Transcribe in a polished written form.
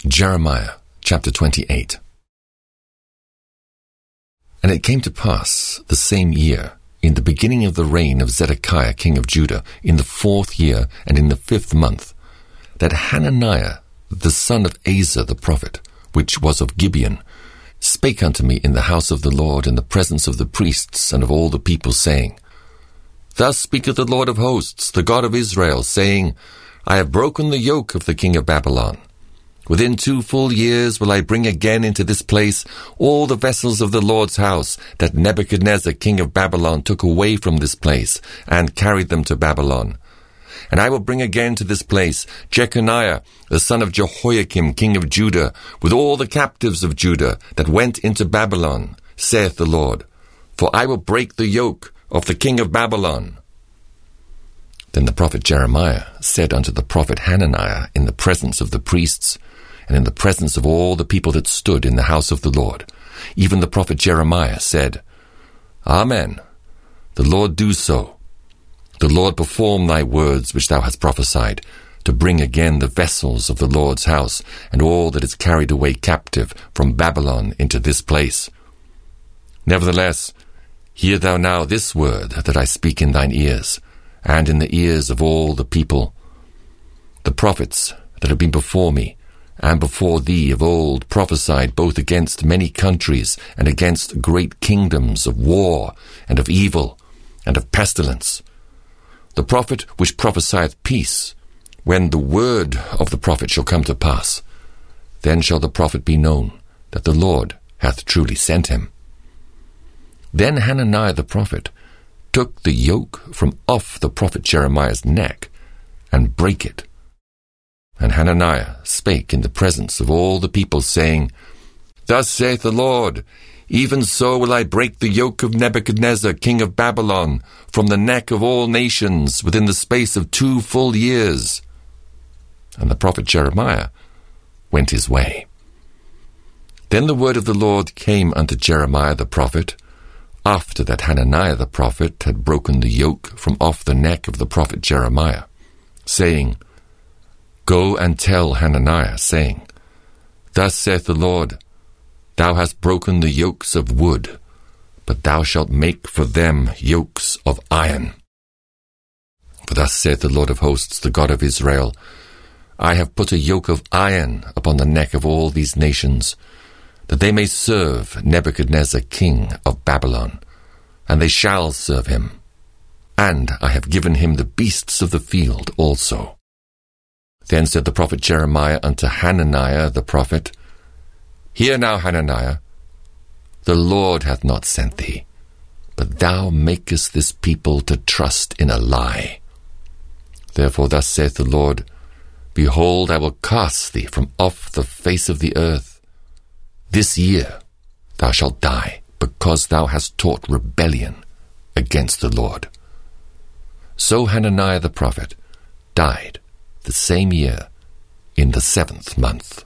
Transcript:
Jeremiah chapter 28. And it came to pass the same year, in the beginning of the reign of Zedekiah king of Judah, in the 4th year and in the 5th month, that Hananiah the son of Asa the prophet, which was of Gibeon, spake unto me in the house of the Lord in the presence of the priests and of all the people, saying, Thus speaketh the Lord of hosts, the God of Israel, saying, I have broken the yoke of the king of Babylon. Within 2 full years will I bring again into this place all the vessels of the Lord's house that Nebuchadnezzar king of Babylon took away from this place, and carried them to Babylon. And I will bring again to this place Jeconiah the son of Jehoiakim king of Judah, with all the captives of Judah that went into Babylon, saith the Lord. For I will break the yoke of the king of Babylon. Then the prophet Jeremiah said unto the prophet Hananiah in the presence of the priests, and in the presence of all the people that stood in the house of the Lord, even the prophet Jeremiah said, Amen. The Lord do so. The Lord perform thy words which thou hast prophesied, to bring again the vessels of the Lord's house, and all that is carried away captive from Babylon into this place. Nevertheless, hear thou now this word that I speak in thine ears, and in the ears of all the people. The prophets that have been before me, and before thee of old prophesied both against many countries, and against great kingdoms of war, and of evil, and of pestilence. The prophet which prophesieth peace, when the word of the prophet shall come to pass, then shall the prophet be known, that the Lord hath truly sent him. Then Hananiah the prophet took the yoke from off the prophet Jeremiah's neck, and brake it. And Hananiah spake in the presence of all the people, saying, Thus saith the Lord, even so will I break the yoke of Nebuchadnezzar king of Babylon from the neck of all nations within the space of 2 full years. And the prophet Jeremiah went his way. Then the word of the Lord came unto Jeremiah the prophet, after that Hananiah the prophet had broken the yoke from off the neck of the prophet Jeremiah, saying, Go and tell Hananiah, saying, Thus saith the Lord, Thou hast broken the yokes of wood, but thou shalt make for them yokes of iron. For thus saith the Lord of hosts, the God of Israel, I have put a yoke of iron upon the neck of all these nations, that they may serve Nebuchadnezzar king of Babylon, and they shall serve him. And I have given him the beasts of the field also. Then said the prophet Jeremiah unto Hananiah the prophet, Hear now, Hananiah, the Lord hath not sent thee, but thou makest this people to trust in a lie. Therefore thus saith the Lord, Behold, I will cast thee from off the face of the earth. This year thou shalt die, because thou hast taught rebellion against the Lord. So Hananiah the prophet died the same year, in the 7th month.